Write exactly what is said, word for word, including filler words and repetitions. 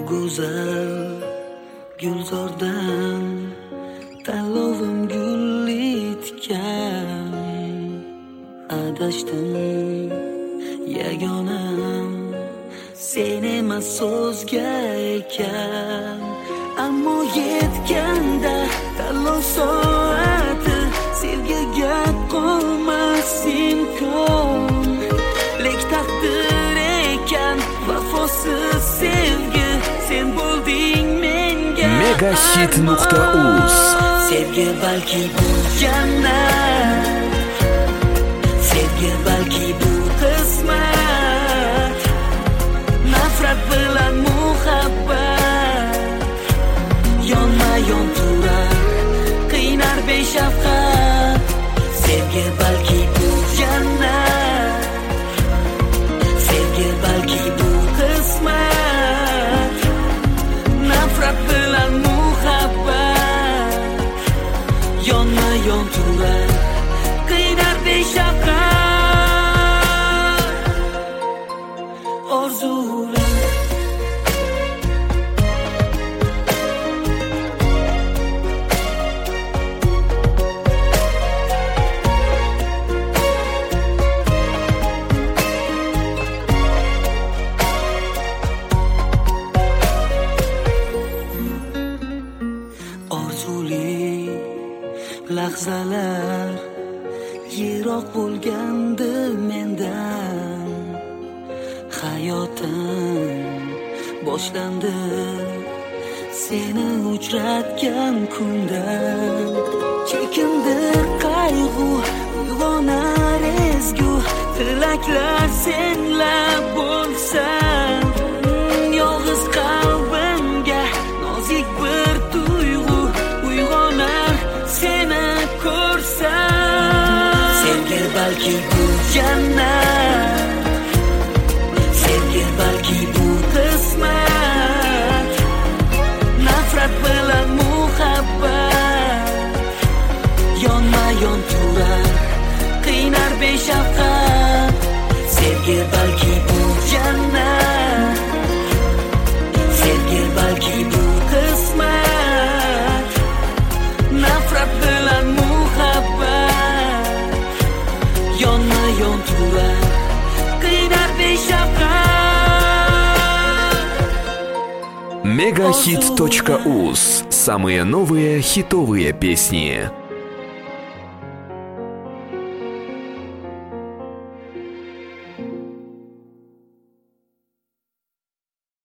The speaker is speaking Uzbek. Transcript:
go'zal gulzordan tanlovim gulli tikan. Adashdim yagonam sen emas so'zga ekan. Ammo yetganda tanlov soati sevgiga qolmas imkon. Lek taqdir ekan vafosiz sevgi sen bo'lding menga. Megahit nuqta uz. Sevgi balki bu jannat, sevgi balki bu qismat. Nafrat bilan muhabbat yonma yon turar, qiynar beshafqat. Sevgi balki bu jannat, sevgi balki bu qismat. Nafrat bilan muhabbat yonma yon turar, qiynar beshafqat. Orzular lahzalar yiroq bo'lgandi mendan. Hayotim boshlandi seni uchratgan kundan. Chekindir qayg'u, uyg'onar ezgu tilaklar senlab bo'lsan. Yolg'iz qalbimga nozik bir tuyg'u uyg'onar seni ko'rsam. Sevgi balki bu jannat, sevgi balki bu qismat. Nafrat bilan muhabbat yonma yon turar, qiynar beshafqat. Sevgi balki bu jannat, sevgi balki bu qismat. Nafrat bilan muhabbat yonma yon turar, qiynar beshafqat. Megahit точка уз. Самые новые хитовые песни.